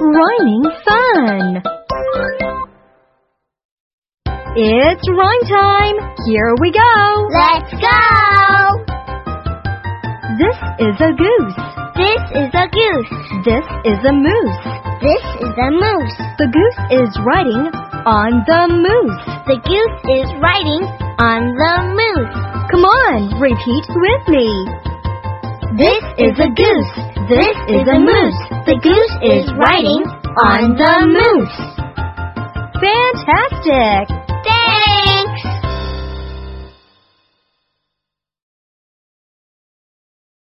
Rhyming fun! It's rhyme time! Here we go! Let's go! This is a goose. This is a goose. This is a moose. This is a moose. The goose is riding on the moose. The goose is riding on the moose. Come on, repeat with me. This is a goose. This is a moose. The goose is riding on the moose. Fantastic! Yay!